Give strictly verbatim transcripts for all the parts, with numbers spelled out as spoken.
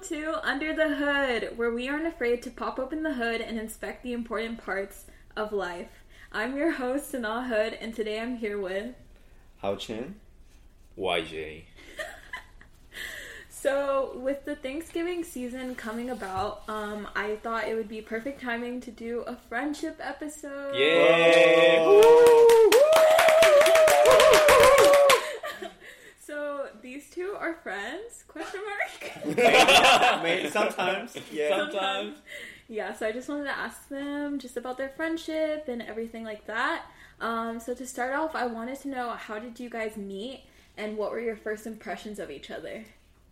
to Under the Hood, where we aren't afraid to pop open the hood and inspect the important parts of life. I'm your host, Sanaa Hood, and today I'm here with... Hao Chen. Y J. So, with the Thanksgiving season coming about, um, I thought it would be perfect timing to do a friendship episode. Yay! So, these two are friends? Question mark? Maybe sometimes. Yeah. Sometimes. Yeah, so I just wanted to ask them just about their friendship and everything like that. Um, so to start off, I wanted to know, how did you guys meet and what were your first impressions of each other?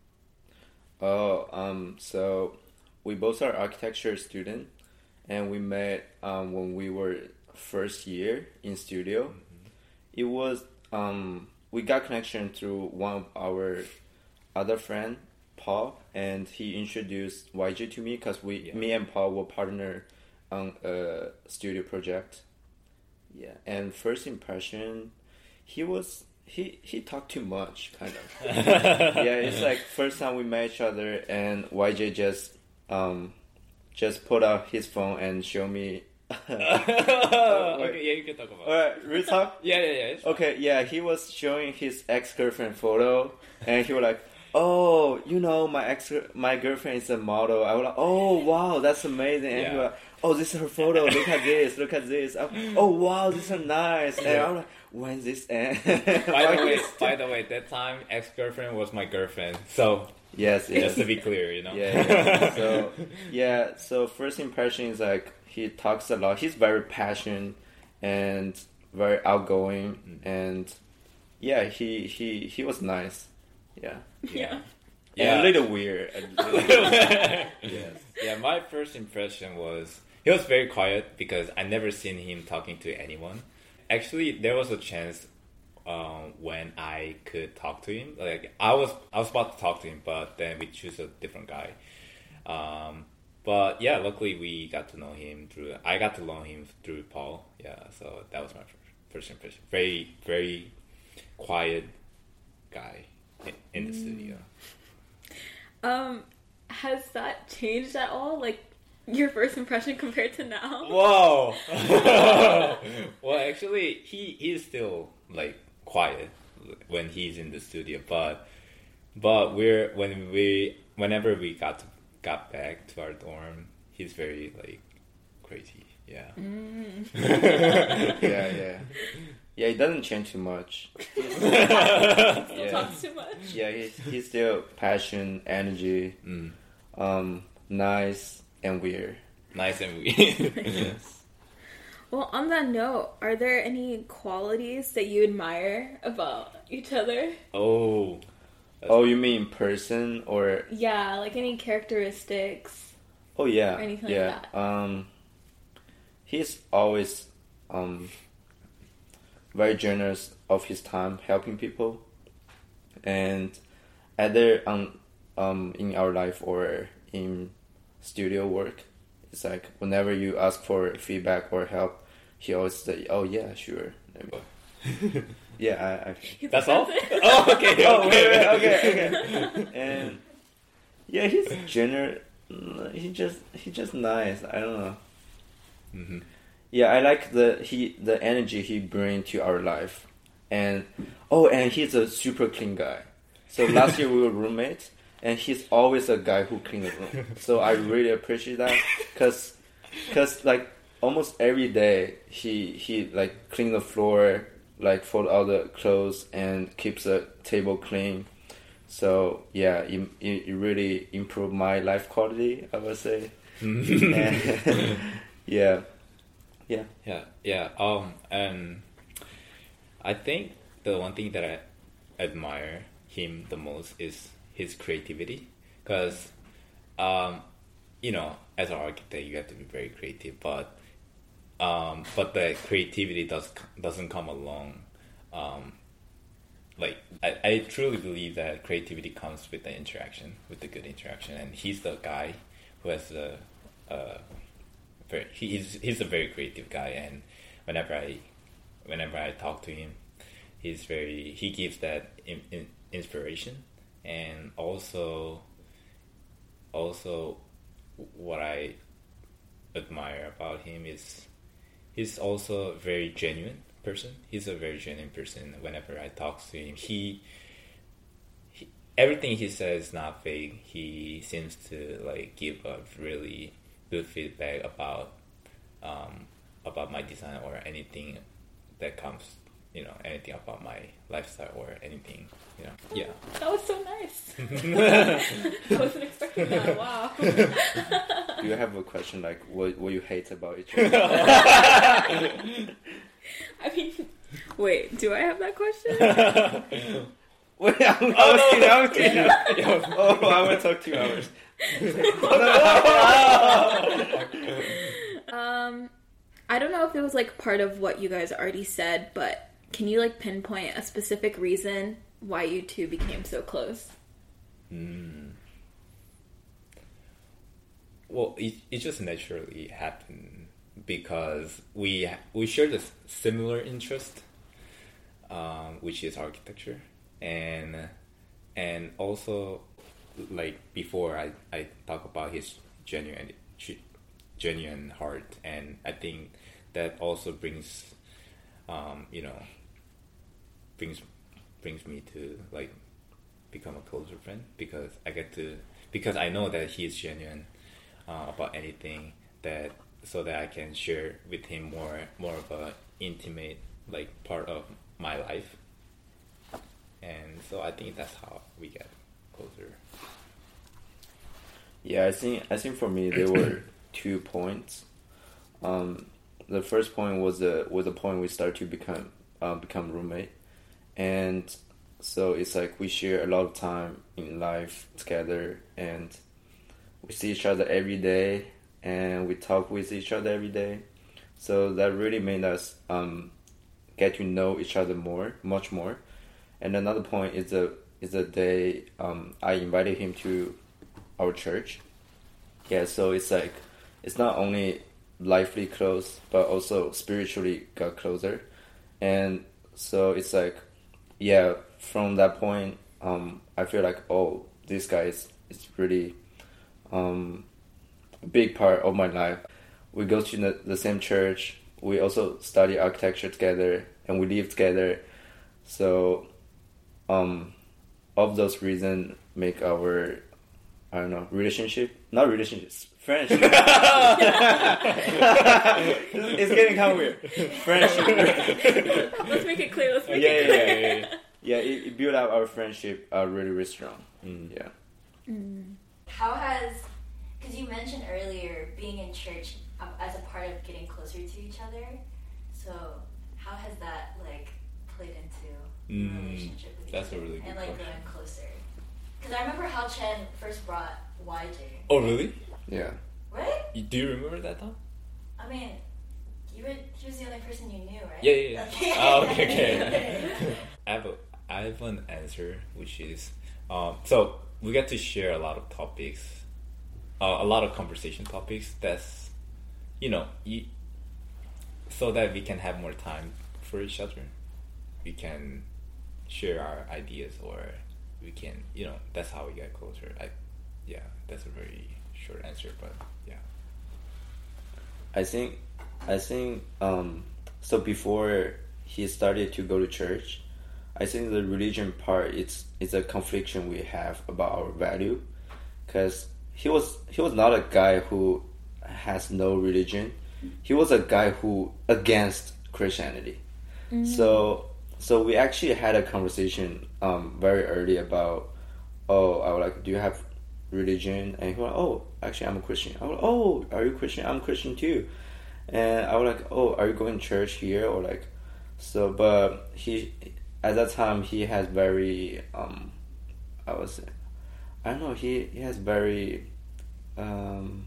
Oh, um, so we both are architecture student, and we met um, when we were first year in studio. Mm-hmm. It was um, we got connection through one of our other friend, Paul, and he introduced Y J to me because we, yeah. me and Paul were partner on a studio project. Yeah, and first impression, he was he he talked too much, kind of. Yeah, it's like first time we met each other, and Y J just um just put out his phone and show me. uh, okay, yeah, you can talk about it. Alright, real talk? yeah, yeah, yeah. Okay, yeah, he was showing his ex-girlfriend photo, and he was like, oh, you know, my ex, my girlfriend is a model. I was like, oh, wow, that's amazing. And yeah. he was like, oh, this is her photo. Look at this. Look at this. Oh, wow, this is nice. And I was like, when's this end? by the way, by the way, that time ex-girlfriend was my girlfriend. So yes, yes. Just to be clear, you know. Yeah. yeah. So yeah. So first impression is like he talks a lot. He's very passionate and very outgoing, mm-hmm. and yeah, he he he was nice. Yeah. Yeah. Yeah. And a little weird. A little yes. Yeah, my first impression was he was very quiet because I never seen him talking to anyone. Actually, there was a chance um, when I could talk to him. Like I was I was about to talk to him, but then we choose a different guy. Um, but yeah, luckily we got to know him through I got to know him through Paul. Yeah, so that was my first, first impression. Very very quiet guy in the studio. Um, has that changed at all? Like, your first impression compared to now? Whoa! Well, actually, he he's still like quiet when he's in the studio, but but we're when we whenever we got to, got back to our dorm, he's very like crazy. Yeah. Mm. yeah, yeah. Yeah, he doesn't change too much. Still yeah. talks too much. Yeah, he's, he's still passion, energy, mm. um, nice and weird. Nice and weird. Yes. Well, on that note, are there any qualities that you admire about each other? Oh. Oh, you mean person or? Yeah, like any characteristics. Oh yeah, or anything yeah. like that. Um, he's always um. very generous of his time helping people, and either on um in our life or in studio work, it's like whenever you ask for feedback or help, he always say, oh yeah, sure. yeah I, I that's all. Oh okay oh, okay wait, wait, okay okay and yeah, he's generous. He just he just nice. I don't know. Mm-hmm. Yeah, I like the he the energy he brings to our life, and oh, and he's a super clean guy. So last year we were roommates, and he's always a guy who clean the room. So I really appreciate that, cause, cause like almost every day he he like clean the floor, like fold all the clothes and keeps the table clean. So yeah, it it, it really improved my life quality, I would say. and, yeah. Yeah. Yeah, yeah. Um, and I think the one thing that I admire him the most is his creativity, because, um, you know, as an architect, you have to be very creative, but um, but the creativity does doesn't come along. Um, like I, I truly believe that creativity comes with the interaction, with the good interaction, and he's the guy who has the. Uh, Very, he's he's a very creative guy, and whenever I whenever I talk to him, he's very he gives that in, in, inspiration, and also also what I admire about him is he's also a very genuine person. He's a very genuine person. Whenever I talk to him, he, he everything he says is not fake. He seems to like give a really good feedback about um, about my design or anything that comes, you know, anything about my lifestyle or anything, you know. Yeah. That was so nice. I wasn't expecting that. Wow. Do you have a question like what what you hate about each other? I mean, wait, do I have that question? Wait, I'm, I was kidding, I was kidding. Oh, I want to talk two hours. um, I don't know if it was like part of what you guys already said, but can you like pinpoint a specific reason why you two became so close? Mm. Well, it it just naturally happened because we we shared a similar interest, um, which is architecture, and and also like before I, I talk about his genuine genuine heart, and I think that also brings um, you know brings brings me to like become a closer friend because I get to because I know that he is genuine uh, about anything that so that I can share with him more more of a intimate like part of my life, and so I think that's how we get closer. Yeah, I think I think for me there were two points. Um, the first point was the was the point we started to become uh, become roommate, and so it's like we share a lot of time in life together, and we see each other every day, and we talk with each other every day. So that really made us um, get to know each other more, much more. And another point is the is the day um, I invited him to our church. Yeah, so it's like it's not only lively close, but also spiritually got closer. And so it's like, yeah, from that point, um, I feel like, oh, this guy is, is really um, a big part of my life. We go to the, the same church. We also study architecture together, and we live together. So, um, all of those reasons make our, I don't know, relationship, not relationships, friendship. It's getting kind of weird. Friendship. Let's make it clear. Let's make yeah, it yeah, clear. yeah, yeah, yeah. Yeah, it, it built up our friendship uh, really, really strong. Mm. Yeah. Mm. How has, because you mentioned earlier being in church um, as a part of getting closer to each other. So how has that like played into Mm, the relationship with each that's a other really good and like question. growing closer? Because I remember how Chen first brought Y J. Oh, really? Yeah. Right? You, do you remember that time? I mean, you were he was the only person you knew, right? Yeah, yeah, yeah. Okay. Oh, okay, okay. I have a, I have an answer, which is, um, so we get to share a lot of topics, uh, a lot of conversation topics. That's, you know, you, so that we can have more time for each other. We can share our ideas, or we can, you know, that's how we get closer. I, yeah, that's a very short answer, but yeah. I think, I think, um, so before he started to go to church, I think the religion part, it's, it's a confliction we have about our value. Because he was, he was not a guy who has no religion. He was a guy who against Christianity. Mm-hmm. So, so we actually had a conversation um, very early about, oh, I was like, do you have religion? And he was like, oh, actually I'm a Christian. I was like, oh, are you Christian? I'm Christian too. And I was like, oh, are you going to church here? Or like, so, but he, at that time, he has very, um, I was, I don't know, he, he has very, um,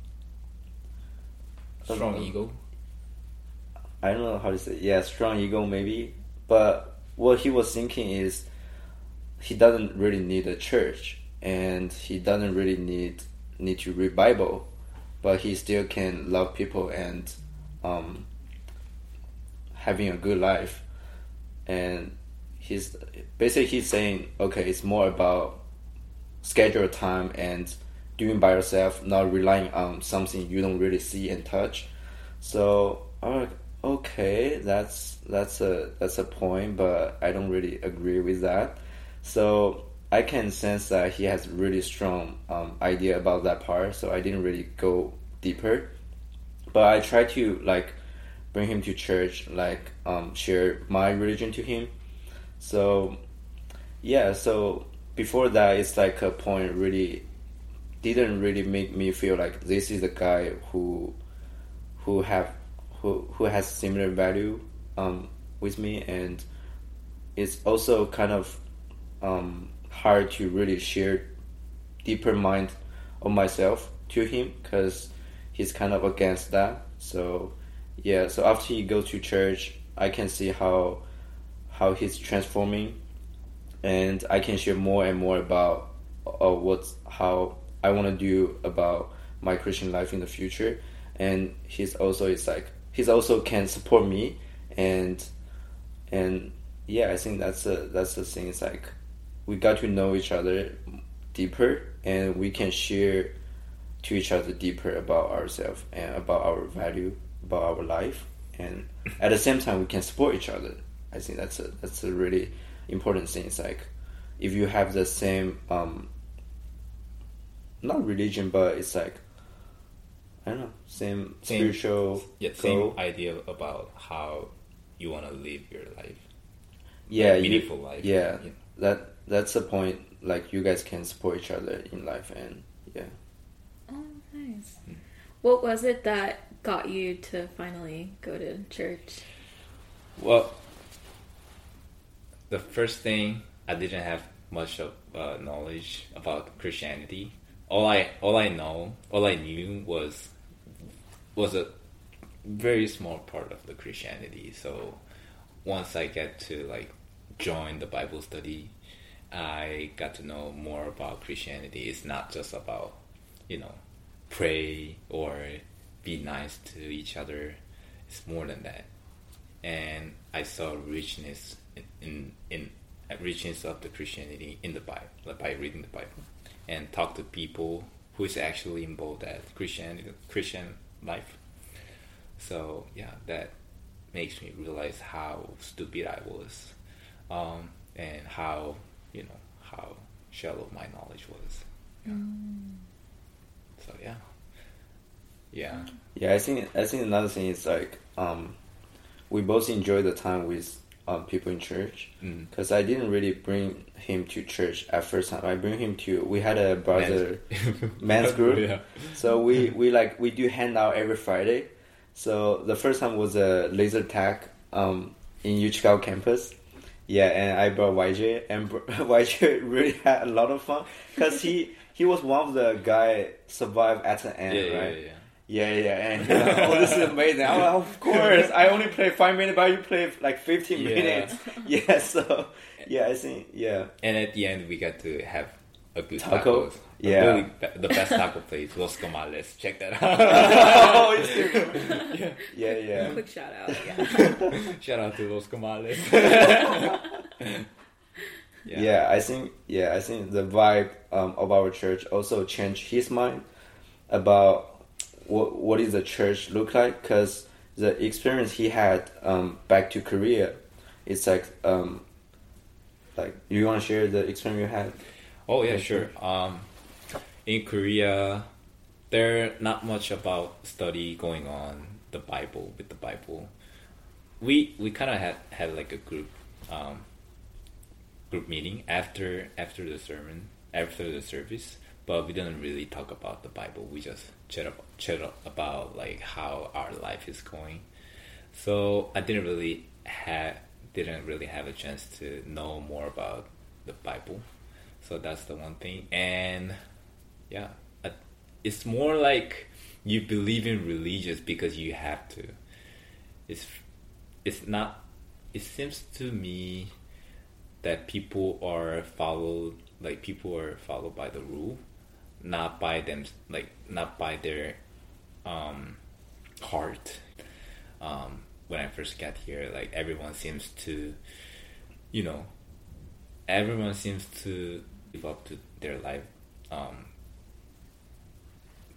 Strong um, ego? I don't know how to say, yeah, strong ego maybe. But what he was thinking is, he doesn't really need a church, and he doesn't really need need to read Bible, but he still can love people and um, having a good life. And he's basically he's saying, okay, it's more about schedule time and doing by yourself, not relying on something you don't really see and touch. So I'm like, okay, that's that's a that's a point, but I don't really agree with that. So I can sense that he has really strong um, idea about that part. So I didn't really go deeper, but I try to like bring him to church, like um, share my religion to him. So yeah, so before that, it's like a point really didn't really make me feel like this is a guy who who have who who has similar value um, with me, and it's also kind of um, hard to really share deeper mind of myself to him because he's kind of against that. So yeah, so after he goes to church, I can see how how he's transforming, and I can share more and more about uh, what's how I want to do about my Christian life in the future. And he's also it's like he's also can support me, and and yeah, I think that's a that's the thing. It's like we got to know each other deeper, and we can share to each other deeper about ourselves and about our value, about our life, and at the same time we can support each other. I think that's a that's a really important thing. It's like if you have the same um not religion, but it's like I don't know, same, Same- spiritual Yeah, goal. same idea about how you want to live your life. Yeah, Like, you- meaningful life. Yeah, Yeah. that that's the point. Like you guys can support each other in life, and yeah. Oh, nice. What was it that got you to finally go to church? Well, the first thing, I didn't have much of uh, knowledge about Christianity. All I all I know, all I knew was was a very small part of the Christianity. So once I get to like join the Bible study, I got to know more about Christianity. It's not just about, you know, pray or be nice to each other. It's more than that. And I saw richness in in, in richness of the Christianity in the Bible, like by reading the Bible, and talk to people who is actually involved at Christianity, Christian life. So yeah, that makes me realize how stupid I was, um, and how you know how shallow my knowledge was. So yeah, yeah. Yeah, I think I think another thing is like um, we both enjoy the time with um, people in church Mm. because I didn't really bring him to church at first time. I bring him to we had a brother men's group, Yeah. so we we like we do hang out every Friday. So the first time was a laser tag um, in U Chicago campus. Yeah, and I brought Y J, and br- Y J really had a lot of fun because he he was one of the guy survived at the end, Yeah, yeah, right? yeah, yeah. Yeah, yeah, and uh, oh, this is amazing. I'm like, of course, I only play five minutes, but you play like fifteen Yeah. minutes. Yeah, so yeah, I think yeah, And at the end, we got to have a good Taco? tacos. A Yeah. really be- the best taco place, Los Comales. Check that out. oh, it's still yeah, yeah, Quick shout out. Yeah. Shout out to Los Comales. yeah. I think yeah, I think the vibe um, of our church also changed his mind about what what is the church look like, because the experience he had um, back to Korea, it's like um, like you want to share the experience you had? Oh yeah, sure. Um, in Korea, there not much about study going on the Bible with the Bible. We we kind of had had like a group um, group meeting after after the sermon after the service, but we didn't really talk about the Bible. We just chat up, chat up about like how our life is going. So I didn't really have didn't really have a chance to know more about the Bible. So that's the one thing. And yeah, I- it's more like you believe in religious because you have to. It's it's not. It seems to me that people are followed like people are followed by the rule, not by them like not by their um, heart. Um, when I first got here, like everyone seems to, you know, everyone seems to live up to their life, um,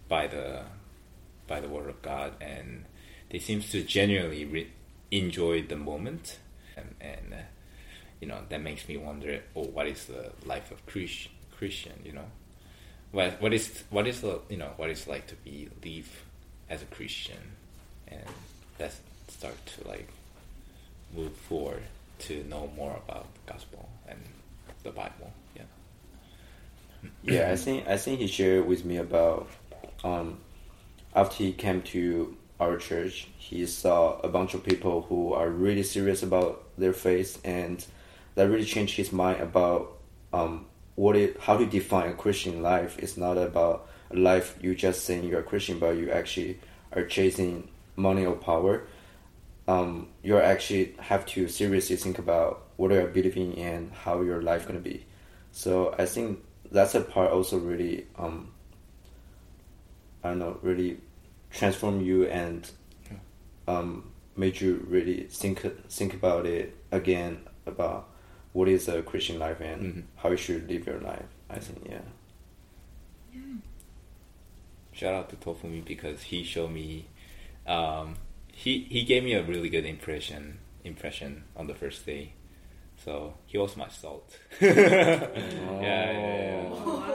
by the by the word of God, and they seem to genuinely re- enjoy the moment, and, and uh, you know, that makes me wonder, oh, what is the life of Christ, Christian? You know, what what is what is the you know what it's like to be live as a Christian, and let's start to like move forward to know more about the gospel and the Bible. Yeah. Yeah, I think I think he shared with me about um, after he came to our church, he saw a bunch of people who are really serious about their faith, and that really changed his mind about um, what it, how to define a Christian life. It's not about a life you just saying you're a Christian, but you actually are chasing money or power. Um, you actually have to seriously think about what you're believing in and how your life gonna be. So I think that's a part also really um, I don't know, really transform you and um, made you really think think about it again, about what is a Christian life and mm-hmm. how you should live your life. I think, yeah. Yeah. Shout out to Tofumi because he showed me, um, he he gave me a really good impression impression on the first day. So he was my salt. oh. yeah, yeah,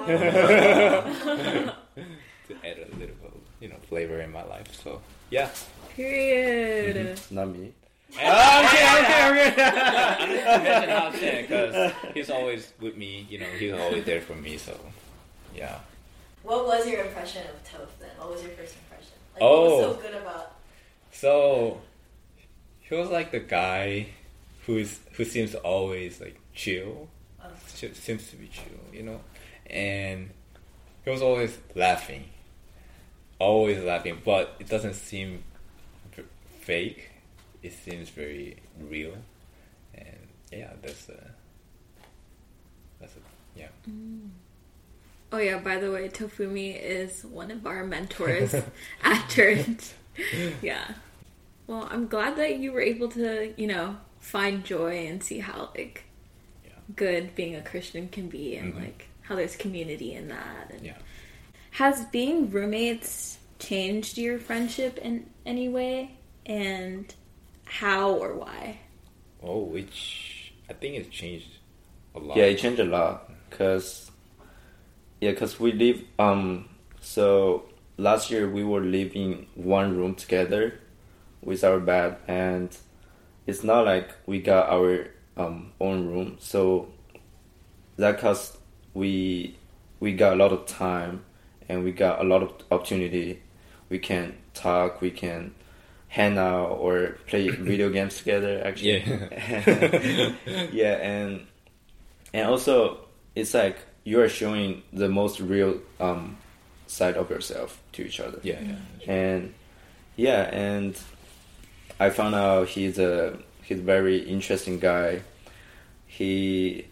yeah. To add a little, you know, flavor in my life. So yeah. Period. Mm-hmm. Not me. oh, okay, okay, okay. no, I'm just mentioning how I'm saying because he's always with me. You know, he's always there for me. So yeah. What was your impression of Toph then? What was your first impression? Like, oh, what was so good about? So he was like the guy who's who seems to always like chill. Oh. Seems to be chill, you know, and he was always laughing, always laughing, but it doesn't seem f- fake. It seems very real, and yeah, that's a that's a yeah. Mm. Oh yeah, by the way, Tofumi is one of our mentors at church. Yeah. Well, I'm glad that you were able to, you know, find joy and see how like yeah. good being a Christian can be, and mm-hmm. like how there's community in that. And yeah. Has being roommates changed your friendship in any way, and how or why? Oh, which I think it's changed a lot. Yeah, it changed a lot because yeah, because we live um so last year we were living one room together with our bed, and it's not like we got our um own room, so that cause we we got a lot of time and we got a lot of opportunity. We can talk, we can hang out or play video games together actually. Yeah. Yeah, and and also it's like you are showing the most real um side of yourself to each other. Yeah, yeah. And yeah, and I found out he's a he's a very interesting guy. He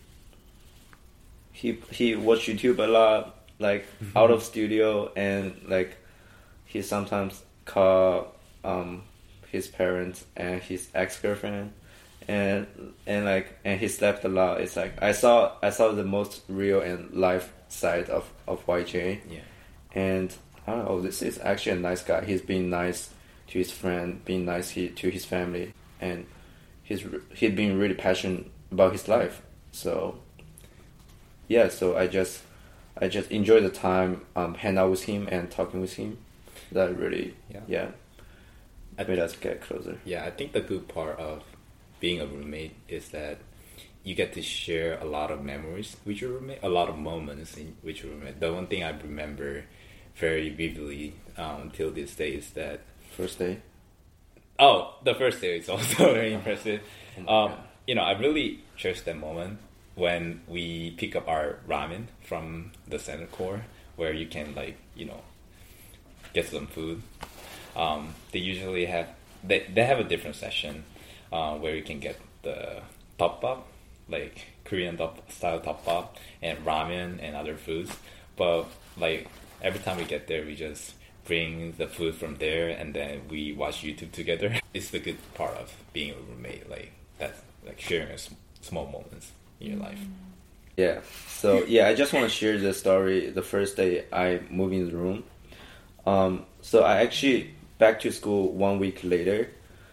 he he watch YouTube a lot, like mm-hmm. out of studio, and like he sometimes call um his parents and his ex-girlfriend, and and like and he slept a lot. It's like I saw I saw the most real and live side of of Y J. Yeah. And I don't know, this is actually a nice guy. He's being nice to his friend, being nice he, to his family, and he's he's being really passionate about his life. So yeah, so I just I just enjoy the time um hang out with him and talking with him. That really yeah, yeah I made us get closer. Yeah, I think the good part of being a roommate is that you get to share a lot of memories with your roommate, a lot of moments in, with your roommate. The one thing I remember very vividly um, until this day is that first day. Oh, the first day is also very impressive. Oh um, you know, I really cherish that moment when we pick up our ramen from the center core, where you can like you know get some food. Um, they usually have they they have a different session uh, where you can get the tteokbap, like Korean top, style tteokbap, and ramen and other foods. But like every time we get there, we just bring the food from there, and then we watch YouTube together. It's the good part of being a roommate, like that's like sharing a sm- small moments in your life. Yeah. So yeah, I just want to share the story. The first day I moved in the room, Um, so I actually back to school one week later.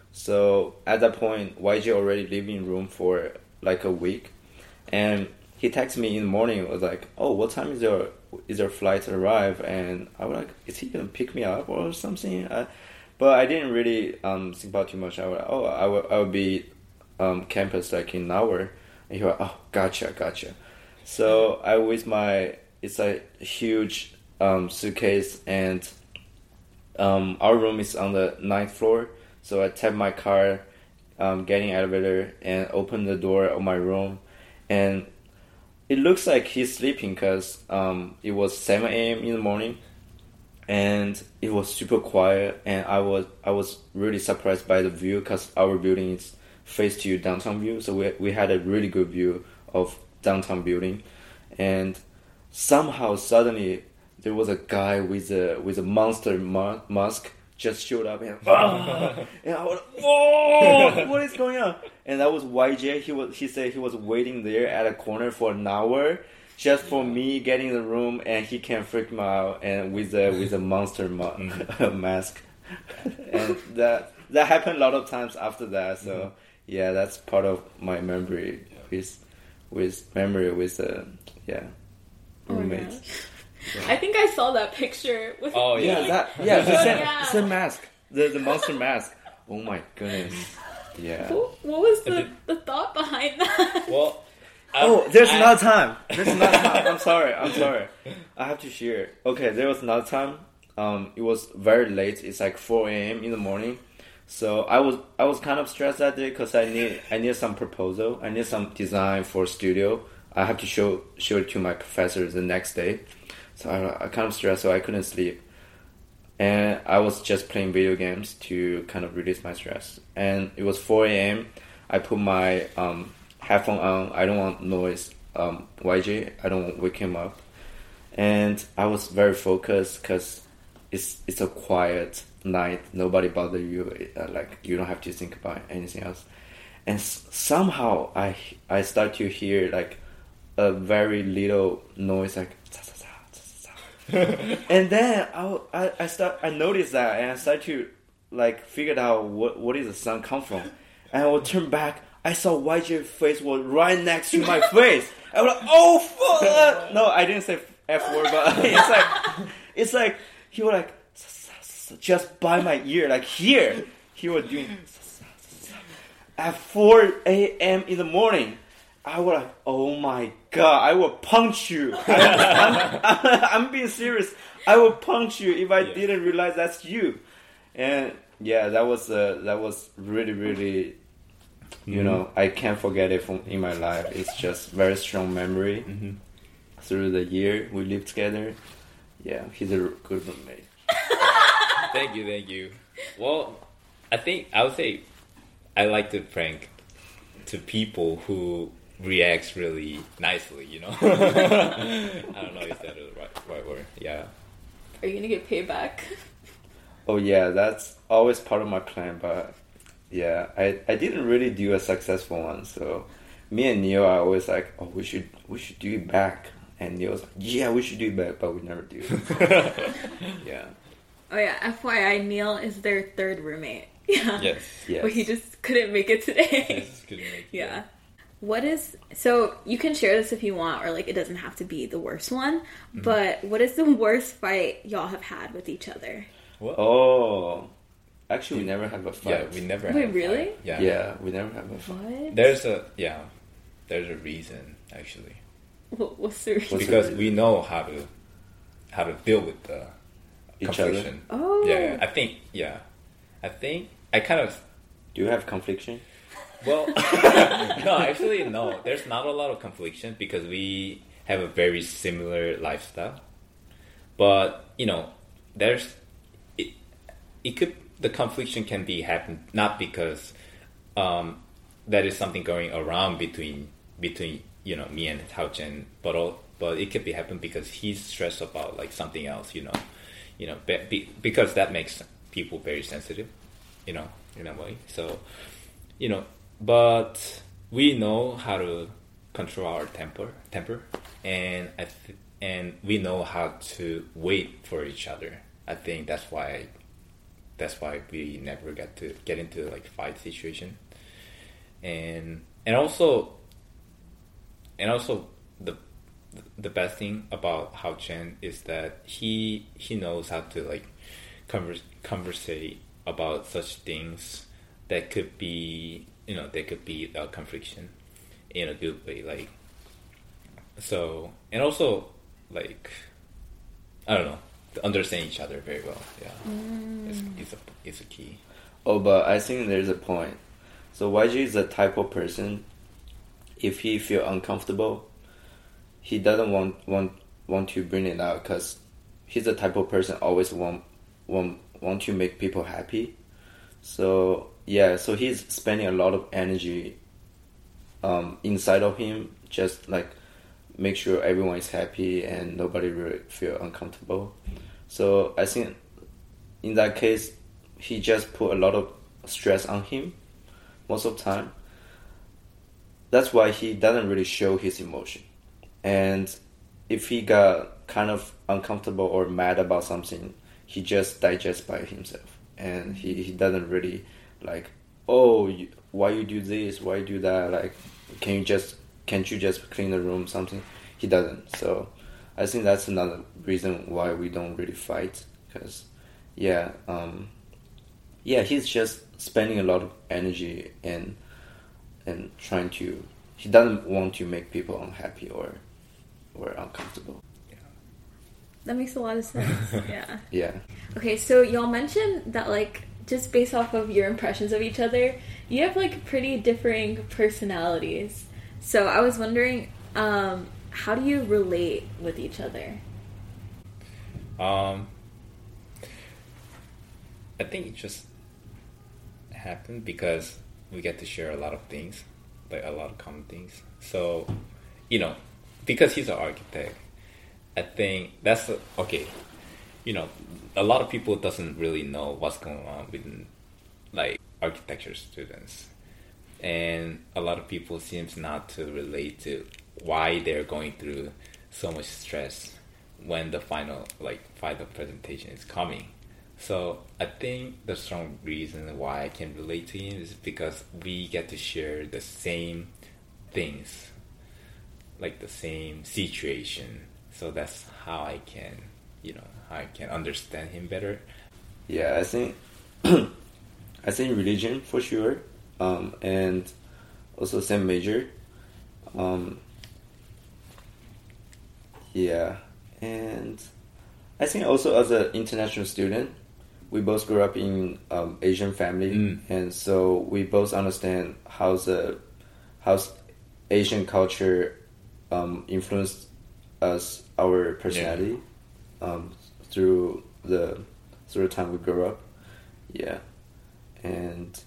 So at that point, Y J already lived in room for like a week, and he texted me in the morning. It was like, "Oh, what time is your is your flight to arrive?" And I was like, "Is he gonna pick me up or something?" I, but I didn't really um, think about too much. I was like, "Oh, I will I will be um, campus like in an hour." And he was like, "Oh, gotcha, gotcha." So I with my it's a huge um, suitcase, and um, our room is on the ninth floor. So I tap my car, um, getting elevator, and open the door of my room, and it looks like he's sleeping because um, it was seven a.m. in the morning, and it was super quiet. And I was I was really surprised by the view because our building is face to downtown view, so we we had a really good view of downtown building, and somehow suddenly there was a guy with a with a monster ma- mask just showed up, and ah! and I was like, "Whoa, what is going on?" And that was Y J. He was he said he was waiting there at a corner for an hour just for me getting in the room, and he can freak me out and with a with a monster ma- mask, and that that happened a lot of times after that. So mm-hmm. yeah, that's part of my memory with with memory with uh, yeah roommates. Oh, yeah. I think I saw that picture. With oh yeah, yeah, that, yeah, the same, yeah. same mask, the the monster mask. Oh my goodness, yeah. What, what was the, the thought behind that? Well, um, oh, there's I, another time. There's another time. I'm sorry. I'm sorry. I have to share. Okay, there was another time. Um, it was very late. It's like four a.m. in the morning. So I was I was kind of stressed that day because I need I need some proposal. I need some design for studio. I have to show show it to my professor the next day. So I, I kind of stressed, so I couldn't sleep. And I was just playing video games to kind of release my stress. And it was four a.m. I put my um, headphone on. I don't want noise. Um, Y J, I don't want to wake him up. And I was very focused because it's it's a quiet night. Nobody bother you. Uh, like you don't have to think about anything else. And s- somehow I I start to hear like a very little noise, like. And then I, I, I start I noticed that, and I start to like figure out what what is the sound come from, and I would turn back. I saw Y J's face was right next to my face. I was like, oh fuck! No, I didn't say F word, but it's like it's like he was like just by my ear, like here. He was doing at four a.m. in the morning. I was like, oh my god, I will punch you. I, I'm, I'm, I'm being serious. I will punch you if I yeah. didn't realize that's you. And yeah, that was uh, that was really, really, you mm-hmm. know, I can't forget it from in my life. It's just very strong memory. Mm-hmm. Through the year we lived together. Yeah, he's a good roommate. Thank you, thank you. Well, I think I would say I like to prank to people who reacts really nicely, you know. I don't know if that is the right, right word. Yeah. Are you gonna get paid back? Oh yeah, that's always part of my plan. But yeah, I, I didn't really do a successful one. So me and Neil are always like, oh, we should we should do it back. And Neil's like, yeah, we should do it back, but we never do. Yeah. Oh yeah. F Y I, Neil is their third roommate. Yeah. Yes. Yes. But he just couldn't make it today. Yes, couldn't make it. Yeah. What is, so you can share this if you want, or like it doesn't have to be the worst one, mm-hmm. but what is the worst fight y'all have had with each other? What? Oh, actually we never have a fight. Yeah, we never Wait, have a really? fight. Yeah. Yeah, we never have a fight. What? There's a, yeah, there's a reason actually. What, what's the reason? Because we know how to, how to deal with the each confliction. other? Oh. Yeah, I think, yeah. I think, I kind of... Do you have confliction? Well, no, actually, no. There's not a lot of confliction because we have a very similar lifestyle. But, you know, there's... It, it could... The confliction can be happen not because um, that is something going around between, between you know, me and Hao Chen, but all, but it could be happen because he's stressed about, like, something else, you know. You know, be, be, because that makes people very sensitive, you know, in a way. So, you know... But we know how to control our temper, temper, and I th- and we know how to wait for each other I think that's why that's why we never got to get into like fight situation. And and also and also the the best thing about Hao Chen is that he he knows how to like converse conversate about such things that could be, you know, there could be a confliction in a good way, like, so, and also like, I don't know, to understand each other very well. Yeah, mm. it's, it's a it's a key. Oh, but I think there's a point. So Y J is the type of person, if he feel uncomfortable, he doesn't want want want to bring it out, because he's the type of person always want want want to make people happy. So yeah, so he's spending a lot of energy um, inside of him, just like make sure everyone is happy and nobody really feel uncomfortable. So I think in that case, he just put a lot of stress on him most of the time. That's why he doesn't really show his emotion. And if he got kind of uncomfortable or mad about something, he just digests by himself. And he, he doesn't really like, oh, you, why you do this, why you do that, like, can you just, can't you just clean the room, something? He doesn't. So I think that's another reason why we don't really fight, because yeah, um, yeah, he's just spending a lot of energy and and trying to, he doesn't want to make people unhappy or or uncomfortable. That makes a lot of sense. Yeah. Yeah. Okay, so y'all mentioned that, like, just based off of your impressions of each other, you have, like, pretty differing personalities. So I was wondering, um, how do you relate with each other? Um, I think it just happened because we get to share a lot of things, like a lot of common things. So, you know, because he's an architect, I think that's a, okay. You know, a lot of people doesn't really know what's going on with like architecture students, and a lot of people seems not to relate to why they're going through so much stress when the final like final presentation is coming. So I think the strong reason why I can relate to him is because we get to share the same things, like the same situation. So that's how I can, you know, how I can understand him better. Yeah, I think I think religion for sure, um, and also same major. Um, yeah, and I think also as an international student, we both grew up in um, Asian family, mm. and so we both understand how the how's Asian culture um, influenced us, our personality, yeah. um, through the through the time we grew up. Yeah, and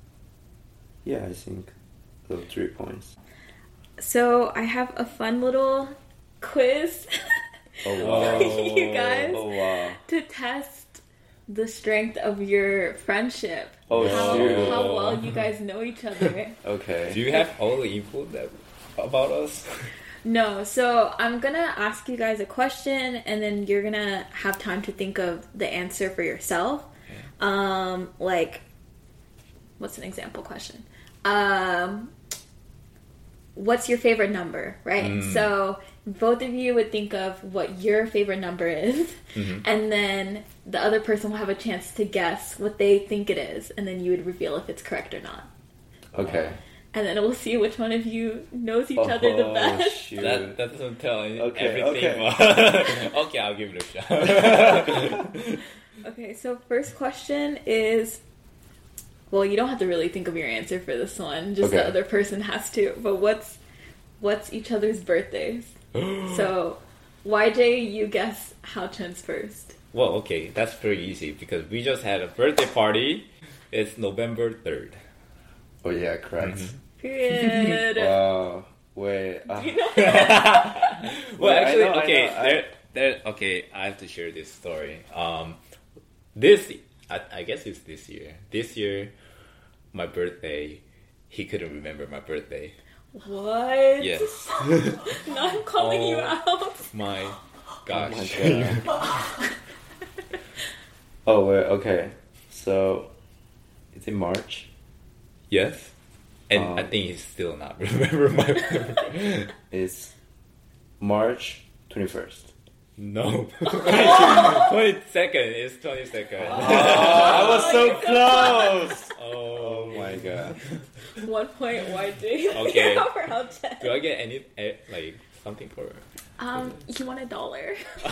yeah, I think those three points. So I have a fun little quiz oh, wow. for you guys oh, wow. to test the strength of your friendship. Oh, how, shoot. how well you guys know each other. Okay. Do you have all the info that about us? No, so I'm gonna ask you guys a question, and then you're gonna have time to think of the answer for yourself. Um, like, what's an example question? Um, what's your favorite number, right? Mm. So both of you would think of what your favorite number is, mm-hmm. and then the other person will have a chance to guess what they think it is, and then you would reveal if it's correct or not. Okay. And then we'll see which one of you knows each oh, other the best. Shoot. That, that doesn't tell any, okay, everything. Okay. Okay, I'll give it a shot. Okay, so first question is, well, you don't have to really think of your answer for this one. Just okay. The other person has to. But what's what's each other's birthdays? So, Y J, you guess Hao Chen's first. Well, okay, that's pretty easy because we just had a birthday party. It's November third. Oh yeah, correct. Mm-hmm. Period. Wow. Wait. Uh. You know well, actually, I know, okay, I know, there, there. Okay, I have to share this story. Um, this, I, I guess it's this year. This year, my birthday. He couldn't remember my birthday. What? Yes. Now I'm calling oh, you out. My gosh. Oh my God. Oh, wait, okay. So, is it March? Yes. And Um, I think he's still not remember my It's March twenty-first. No. twenty-second. It's twenty-second. Oh, I was so close! Oh, Oh my god. One point Y J. Okay. For how ten. Do I get any, eh, like, something for Um, you want a dollar?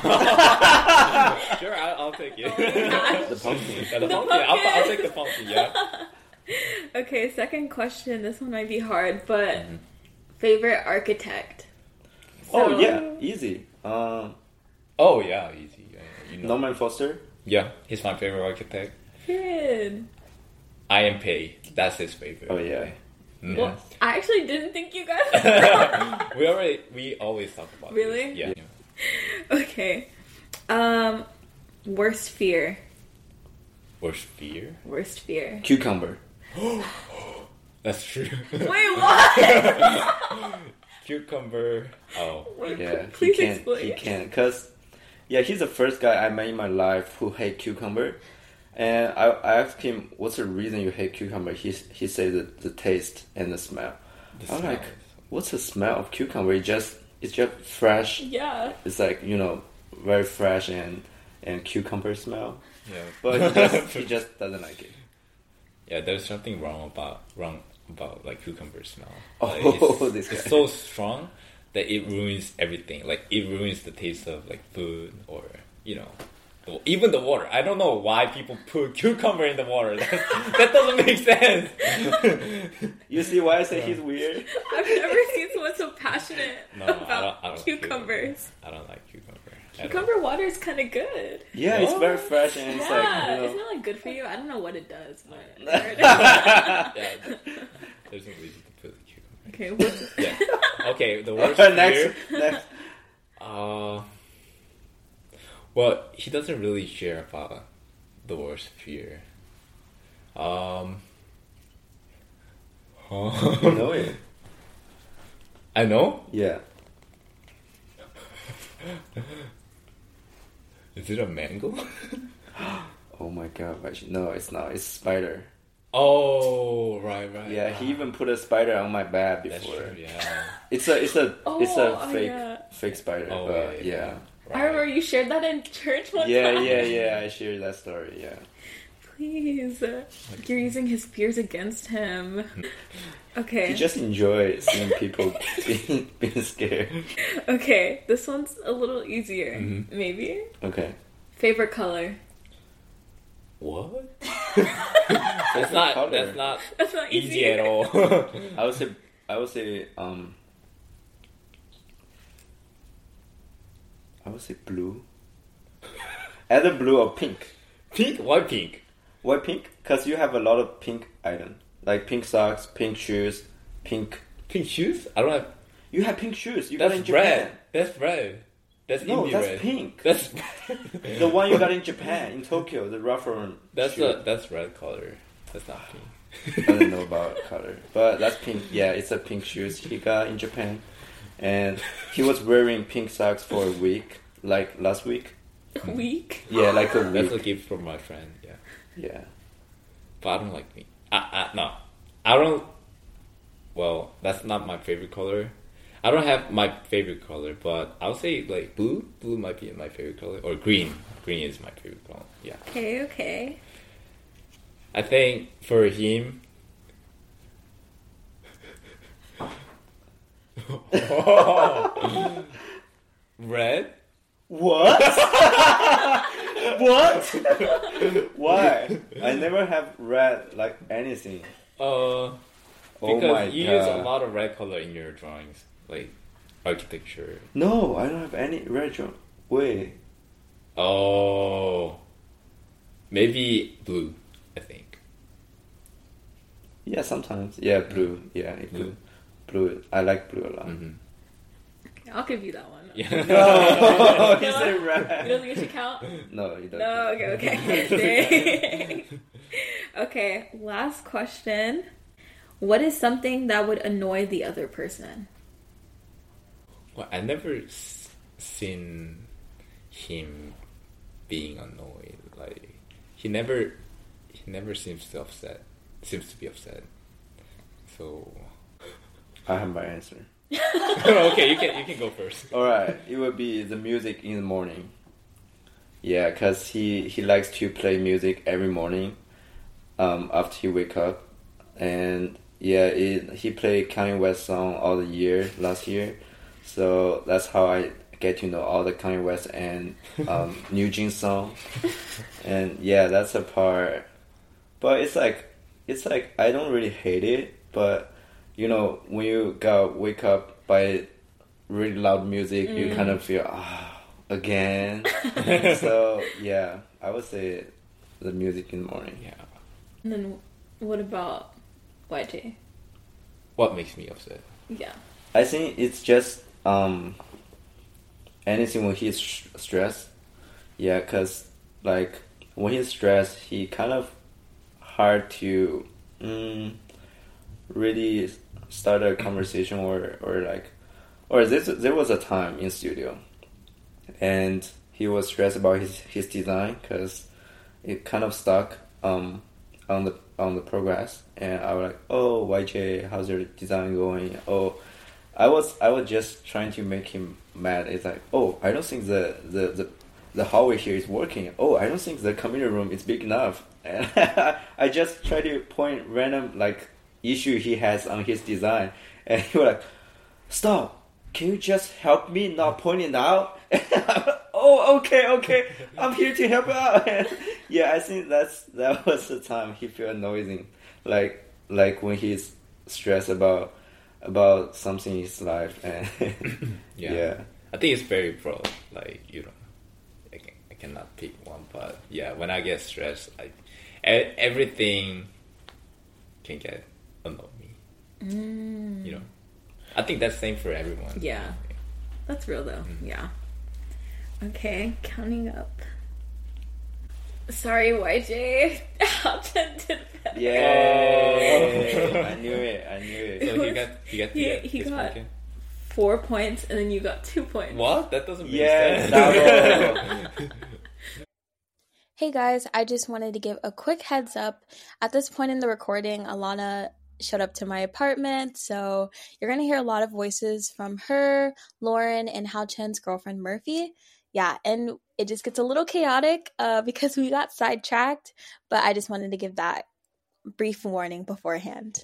Sure, I'll, I'll take it. The pumpkin. Yeah, the The pumpkin. I'll, I'll pumpkin. take the pumpkin, yeah. Okay, second question. This one might be hard, but Mhm. favorite architect? Oh, So- yeah, easy. Um, Oh, yeah, easy. Yeah, you know. Norman Foster? Yeah, he's my favorite architect. Good. Ian Pei. That's his favorite. Oh, yeah. Mhm. Well, I actually didn't think you guys would know. we already, we always talk about Really? this. Yeah. Okay. Um, worst fear. Worst fear? Worst fear. Cucumber. That's true. Wait, what? Cucumber. Oh. Wait, Yeah, he please can't. explain. He can't. Because, yeah, he's the first guy I met in my life who hate cucumber. And I, I asked him, what's the reason you hate cucumber? He, he said the, the taste and the smell. The I'm smell like, is- what's the smell of cucumber? It just, it's just fresh. Yeah. It's like, you know, very fresh and, and cucumber smell. Yeah. But he just, he just doesn't like it. Yeah, there's something wrong about wrong about like cucumber smell. Oh, Like, it's, this it's guy. so strong that it ruins everything. Like it ruins the taste of like food or you know, the- even the water. I don't know why people put cucumber in the water. That, that doesn't make sense. You see why I say he's weird? I've never seen someone so passionate No, I don't- about I don't like cucumbers. I don't like cucumber. at all. Cucumber water is kind of good. Yeah, it's very fresh and it's yeah, like, you isn't know. it like good for you? I don't know what it does, but Yeah, there's no reason to put cucumber. okay. What's Yeah. Okay, the worst next, fear. next. Uh, well, he doesn't really share about the worst fear. Um, huh? You know it. I know. Yeah. Is it a mango? Oh my god, but no, it's not. It's spider. Oh, right, right. Yeah, he even put a spider on my bed That's before. true. Yeah. It's a, it's a, Oh, it's a oh, fake, yeah. fake spider. Oh, but yeah, yeah, yeah. I remember you shared that in church one yeah, time. yeah, yeah. I shared that story. Yeah. Please, you're using his fears against him. Okay. He just enjoys seeing people being, being scared. Okay, this one's a little easier, Mhm. maybe. Okay. Favorite color? What? that's not. color. That's not That's not easy. easy at all. I would say, I would say, um, I would say blue. Either blue or pink. Pink? Why pink? Why pink? Because you have a lot of pink items. Like pink socks, pink shoes, pink... Pink shoes? I don't have. You have pink shoes. You got in That's Japan. red. That's red. That's No, indie that's red. pink. That's The one you got in Japan, in Tokyo, the reference. That's shoe. a, that's red color. That's not pink. I don't know about color, but that's pink. Yeah, it's a pink shoes he got in Japan, and he was wearing pink socks for a week, like last week. Weak. Yeah, like a That's a week. gift from my friend. Yeah, Yeah. but I don't like pink. I, I no, I don't. Well, that's not my favorite color. I don't have my favorite color, but I'll say like blue. Blue might be my favorite color, or green. Green is my favorite color. Yeah, Okay, okay. I think for him. Red. What? What? Why? I never have read like anything. Uh, Oh because my you use a god. lot of red color in your drawings, like architecture. No, I don't have any red drum. Wait. Oh, maybe blue. I think. Yeah, sometimes. Yeah, blue. Yeah, it Blue. blue. Blue. I like blue a lot. Mm-hmm. I'll give you that one. Yeah. No, he No? said You don't red. think it should count? No, you don't. No, okay, okay. Okay, last question. What is something that would annoy the other person? Well, I never s- seen him being annoyed. Like he never he never seems to upset. Seems to be upset. So I have my answer. okay, you can you can go first. All right, it would be the music in the morning. Yeah, cause he he likes to play music every morning, um, after he wake up, and yeah, it, he played Kanye West song all the year last year, so that's how I get to know all the Kanye West and um, New Jeans song, and yeah, that's a part. But it's like it's like I don't really hate it, but you know when you got wake up by really loud music, mm. you kind of feel ah. Again. So, yeah, I would say the music in the morning. Yeah. And then what about Y J? What makes me upset? Yeah. I think it's just um, anything when he's sh- stressed. Yeah, because, like, when he's stressed, he kind of hard to mm, really start a conversation or, or like, or this, there was a time in studio. And he was stressed about his, his design because it kind of stuck um, on the on the progress. And I was like, "Oh, Y J, how's your design going?" Oh, I was I was just trying to make him mad. It's like, "Oh, I don't think the the, the, the hallway here is working. Oh, I don't think the computer room is big enough." And I just try to point random like issue he has on his design, and he was like, "Stop! Can you just help me not point it out?" Oh, okay, okay. I'm here to help out. Yeah, I think that's that was the time he felt annoying, like like when he's stressed about about something in his life. And yeah. yeah, I think it's very broad. Like you know, I, can, I cannot pick one, but yeah, when I get stressed, like e- everything can get annoy me. Mm. You know, I think that's the same for everyone. Yeah, that's real though. Mm. Yeah. Okay, counting up. Sorry, Y J. Halton did better. Yay! I knew it. I knew it. So he got he got he, the, he his got point. four points, and then you got two points. What? That doesn't make yeah, sense. Hey guys, I just wanted to give a quick heads up. At this point in the recording, Alana showed up to my apartment, so you're going to hear a lot of voices from her, Lauren, and Hao Chen's girlfriend Murphy. Yeah, and it just gets a little chaotic uh, because we got sidetracked, but I just wanted to give that brief warning beforehand.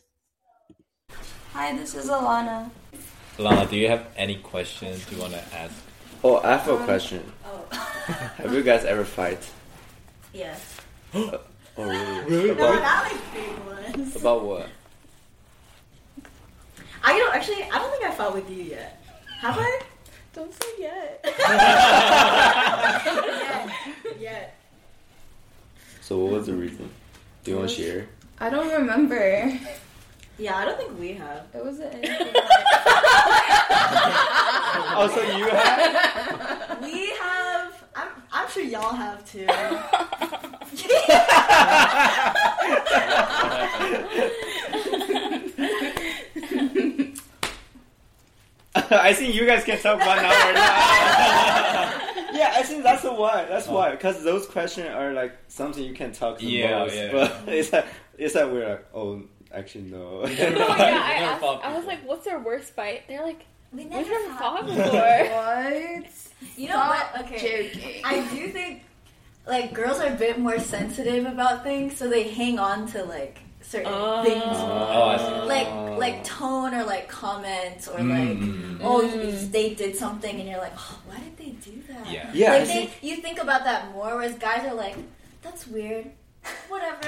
Hi, this is Alana. Alana, do you have any questions you want to ask? Oh, I have a Um, question. Oh. Have you guys ever fight? Yes. Oh, really? Really? No, About, not like big ones. about what? I don't actually. I don't think I fought with you yet. Have I? Don't say yet. Yet. Yet. So what was the reason? Do you want to share? I don't remember. Yeah, I don't think we have. It wasn't anything. Oh, so you have? We have. I'm. I'm sure y'all have too. I think you guys can talk one hour now. Yeah, I think that's why. That's why, because those questions are like something you can talk the Yeah, most. yeah. But it's like it's like we're like, oh, actually no. No, yeah, I, Never asked, fought I was before. like, what's their worst fight? They're like, We we've never never fought. fought before. What? You know what? Okay. Joking. I do think like girls are a bit more sensitive about things, so they hang on to like certain Oh. things. Oh, I see. Like like tone or like comments or Mm, like mm, mm. oh Mm. you, they did something and you're like oh, why did they do that? Yeah. Yeah, I Like they, think you think about that more, whereas guys are like that's weird. Whatever.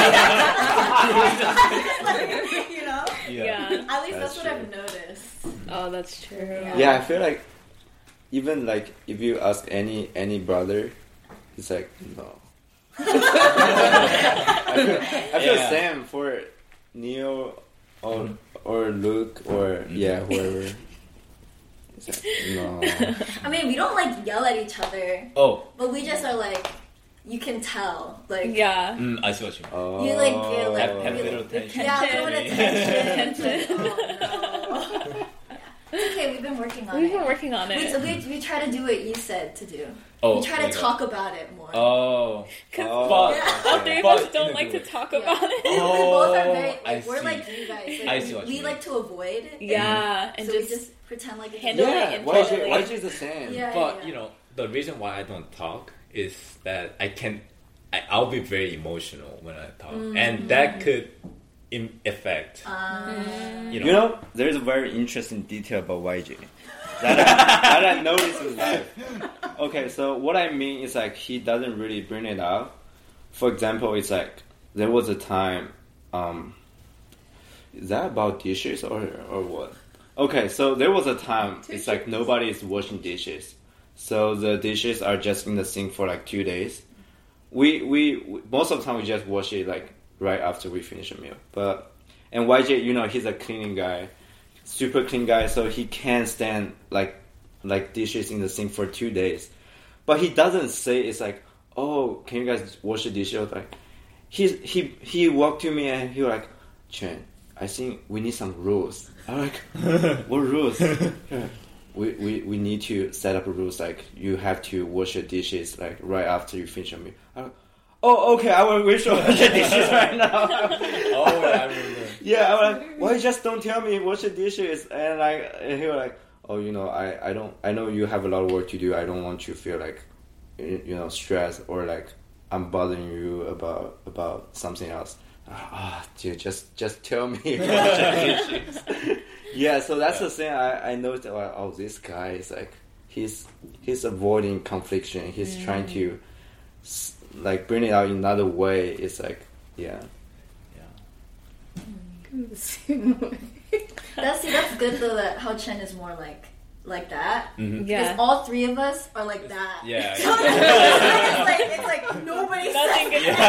You know? Yeah. At least That's that's, what I've noticed. Oh, that's true. Yeah. yeah, I feel like even like if you ask any any brother, it's like no. I feel, I feel Yeah. same for Neo or or Luke or yeah whoever. It's like, no. I mean, we don't like yell at each other, Oh, but we just are like, you can tell, like Yeah. mm, I see what you mean. Oh. you like get like Have- have really, little tension. yeah, a little bit of tension. Tension. It's like, oh no. Yeah. It's okay, we've been working on We've it. been working on We, it. we, we try to do what you said to do. Oh, we try there to you talk about it more. go. Oh. Because Oh, But- all three of but us don't in a like to good way. talk Yeah. about it. we, we both are very. Oh, I Like, we're see. like you guys. Like, I see what we you like mean. to avoid. it. Yeah, and so just, we just pretend like it handle doesn't- it Yeah, internally. Y J, Y J is the same. Yeah. But, you know, the reason why I don't talk is that I can, I, I'll be very emotional when I talk. Mm-hmm. And that could im- affect, Um, you know. You know, there's a very interesting detail about Y J that I, that I noticed in life. Okay, so what I mean is like he doesn't really bring it out. For example, it's like there was a time. Um, is that about dishes or or what? Okay, so there was a time. It's like nobody is washing dishes, so the dishes are just in the sink for like two days. We we, we most of the time we just wash it like right after we finish a meal. But and Y J, you know, he's a cleaning guy, super clean guy, so he can't stand like like dishes in the sink for two days. But he doesn't say it's like, oh, can you guys wash the dishes? Like he he he walked to me and he was like, Chen, I think we need some rules. I'm like, what rules? we, we we need to set up rules like you have to wash your dishes like right after you finish a meal. I'm like, oh, okay, I will wash your dishes right now. Oh, I remember. Yeah, I'm like, why just don't tell me wash the dishes? And like, and he was like, oh, you know, I, I don't, I know you have a lot of work to do. I don't want you to feel like, you you know, stressed or like I'm bothering you about about something else. Ah, oh, dude, just just tell me wash the dishes. Yeah, so that's Yeah. the thing. I I noticed. Like, oh, this guy is like, he's he's avoiding confliction. He's Mm. trying to s- like bring it out in another way. It's like, yeah. The same way. That's see, that's good though. That how Chen is more like like that. Mhm. Yeah. Because all three of us are like that. Yeah. So it's like it's like nobody Nothing says. good.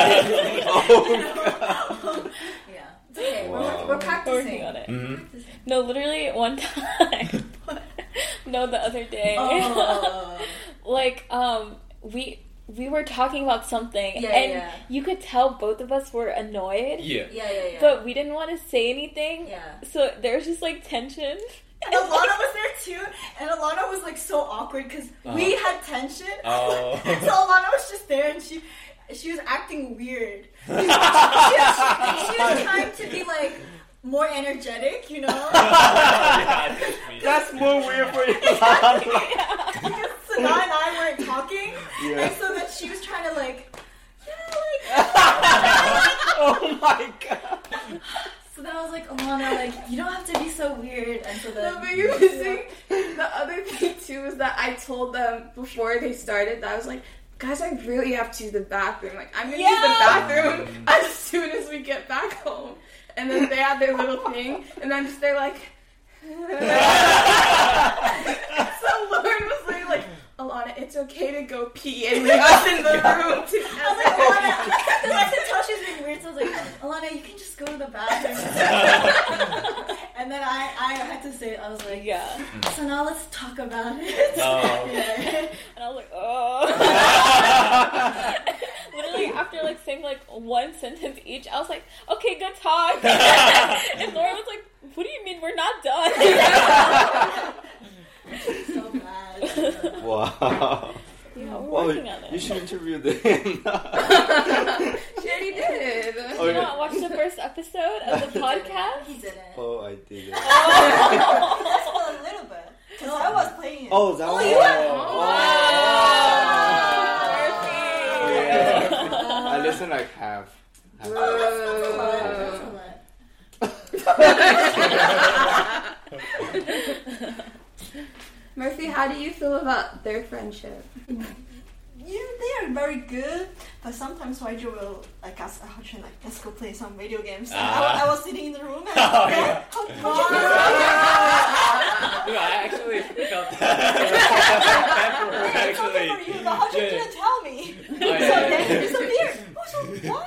Oh, Yeah. It's okay. Wow. We're, we're We're practicing. working on it. Mhm. Practicing. No, literally one time. No, the other day. Oh. like, um, we we were talking about something, Yeah, and yeah. you could tell both of us were annoyed, Yeah. Yeah, yeah, yeah. but we didn't want to say anything. Yeah. So there was just like tension. And Alana was there too, and Alana was like so awkward because we Uh-huh. had tension. Oh. So Alana was just there, and she she was acting weird. she, was, she was trying to be like more energetic, you know. Yeah, that's me. that's more weird for you. Because Sana and I weren't talking, Yeah. and so then she was trying to like, yeah, like. Oh my god. So then I was like, Alana, like you don't have to be so weird. And so then No, but you're missing. The other thing too is that I told them before they started that I was like, guys, I really have to use the bathroom. Like I'm gonna use the Yeah. bathroom as soon as we get back home. And then they had their little thing, and I'm just there like. So Lauren was like, like, Alana, it's okay to go pee and leave us in the room I was like, together. Alana, because I could tell she was being weird, so I was like, Alana, you can just go to the bathroom. And then I, I had to say, I was like, Yeah. so now let's talk about it. Oh. Yeah. And I was like, oh. Literally, after like saying like one sentence each, I was like, okay, good talk. And Laura was like, what do you mean we're not done? So bad. Wow. Yeah, we're Well, working on it. you should interview them. She already did. Oh, Did you yeah. not watch the first episode of the podcast? He didn't. Oh, I did it. Just for a little bit. Because I was playing it. Oh, that was. you were- Oh. Yeah. I listened like half. half. Oh, that's, that's a lot. That's a lot. Murphy, how do you feel about their friendship? Yeah, they are very good, but sometimes Y J will like ask Hao-Chen like, let's go play some video games. And I, wa- I was sitting in the room and Oh, I yeah. was Dude, I actually felt that. For her, like, it's okay actually. for you, but Hao-Chen Yeah. didn't tell me. Oh, So yeah, then yeah. he disappeared. I was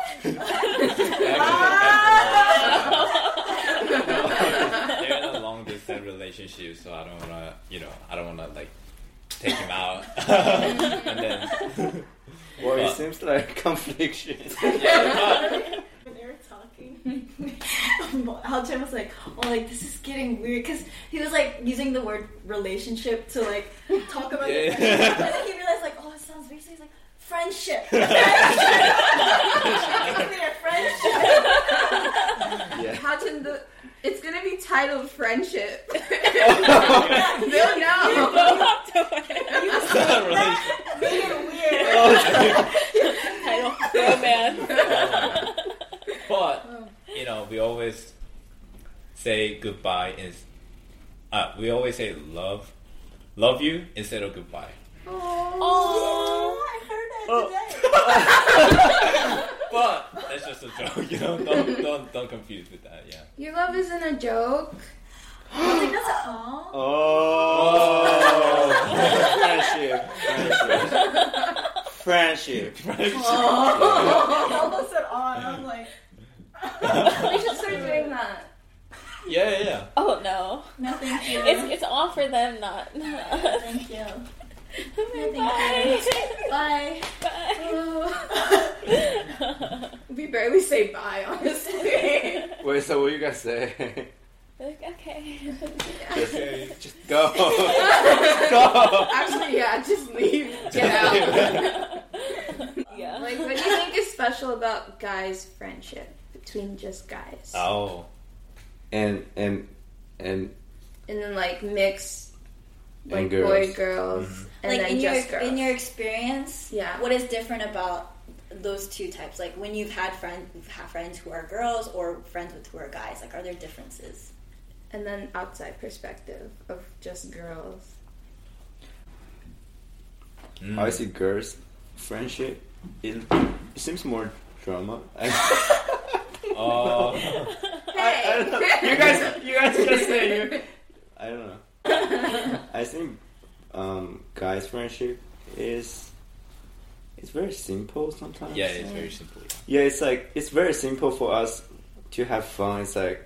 like, what? They're in a long distance relationship, so I don't wanna, you know, I don't wanna like take him out. And then, Well, it But- seems like confliction. yeah, When they were talking, Haochen was like, oh, like this is getting weird because he was like using the word relationship to like talk about Yeah. the friendship, and then he realized like, oh, it sounds weird. So he's like, friendship. Friendship. Give me a friendship. Yeah. Houghton, the it's gonna be titled Friendship. They'll know. Make it weird. Title romance. But you know, we always say goodbye is uh, we always say love love you instead of goodbye. Oh, I heard that today. But that's just a joke, you know. Don't don't don't confuse with that. Yeah. Your love isn't a joke. I think that's a oh. Oh, friendship, friendship, friendship. I almost said on. I'm like, We should start doing that. Yeah, yeah, yeah. Oh no. no, thank you. It's it's all for them, not. Thank you. Bye. Bye. Bye. We barely say bye, honestly. Wait, so what you guys say? Like, okay. Just, just go, go. Actually, yeah, just leave. Get out. Yeah. Like, what do you think is special about guys' friendship between just guys? Oh. And and and And then like mix like And girls. boy girls Mm-hmm. and like then in your just girls. in your experience, Yeah. what is different about those two types? Like when you've had friends, you've had friends who are girls or friends with who are guys. Like, are there differences? And then outside perspective of just girls. Mm. I see girls' friendship. It, it seems more drama. Oh. I, I don't know. You guys, you guys just say you. I don't know. I think um, guys' friendship is it's very simple sometimes. Yeah, it's very simple. Yeah, it's like it's very simple for us to have fun. It's like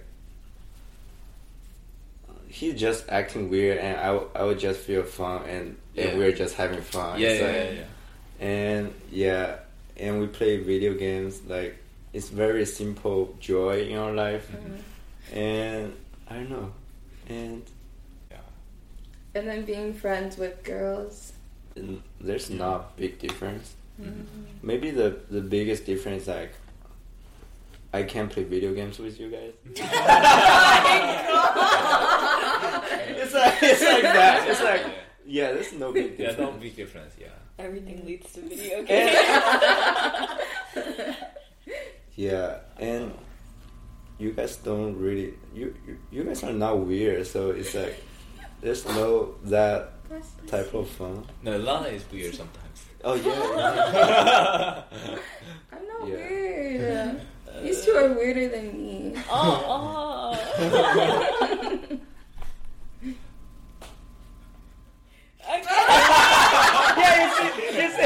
he's just acting weird, and I, w- I would just feel fun, and, Yeah. and we're just having fun. Yeah, It's yeah, like- yeah, yeah. And yeah, and we play video games. Like it's very simple joy in our life, and I don't know, and And then being friends with girls. n- there's not big difference. Maybe the the biggest difference like I can't play video games with you guys. It's like it's like that. It's like yeah, there's no big Yeah, difference. no big difference. Yeah. Everything leads to video games. Yeah, and you guys don't really you, you you guys are not weird, so it's like there's no that type of fun. No, Lana is weird sometimes. Oh yeah, I'm not Yeah. weird. These two are weirder than me. Oh, oh. yeah. You see, you see.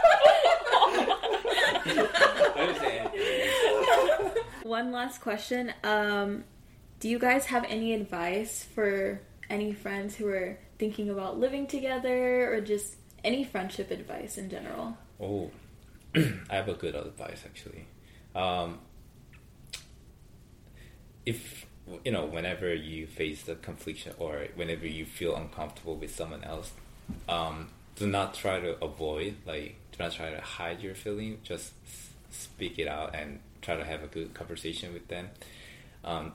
Let me say anything. One last question. Um, do you guys have any advice for any friends who are thinking about living together or just any friendship advice in general? Oh, I have a good advice actually. Um, if you know, whenever you face the conflict or whenever you feel uncomfortable with someone else, um, do not try to avoid, like, do not try to hide your feeling. Just s- speak it out and try to have a good conversation with them. Um,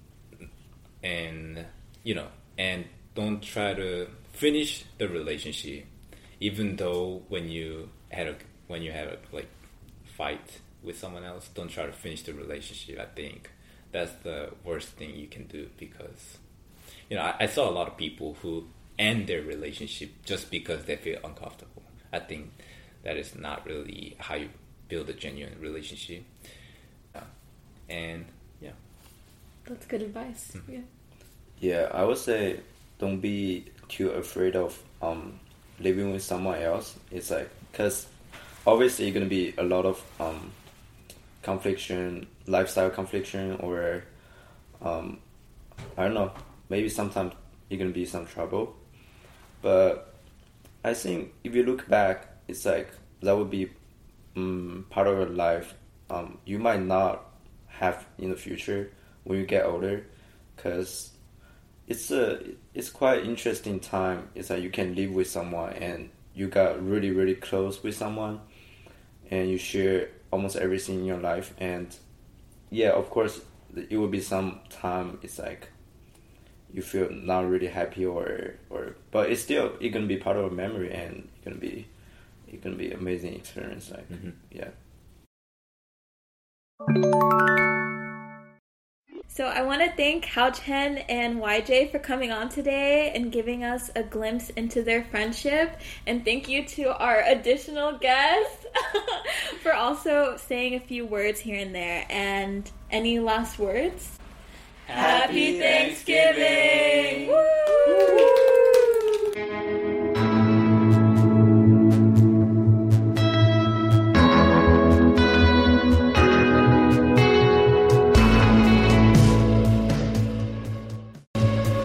and you know, and don't try to finish the relationship, even though when you had a when you had a like fight with someone else, don't try to finish the relationship. I think that's the worst thing you can do, because you know I, I saw a lot of people who end their relationship just because they feel uncomfortable. I think that is not really how you build a genuine relationship. Uh, and yeah, That's good advice. Yeah. Yeah, I would say don't be too afraid of um living with someone else. It's like because obviously gonna be a lot of um confliction, lifestyle confliction, or um I don't know, maybe sometimes you're gonna be some trouble. But I think if you look back, it's like that would be um, part of your life. Um, you might not have in the future, when you get older, because it's a it's quite interesting time. It's like you can live with someone and you got really really close with someone, and you share almost everything in your life. And yeah, of course, it will be some time. It's like you feel not really happy or or, but it's still it gonna be part of a memory, and it's gonna be it's gonna be amazing experience. Like mm-hmm. yeah. So I want to thank Hao Chen and Y J for coming on today and giving us a glimpse into their friendship. And thank you to our additional guests for also saying a few words here and there. And any last words? Happy Thanksgiving!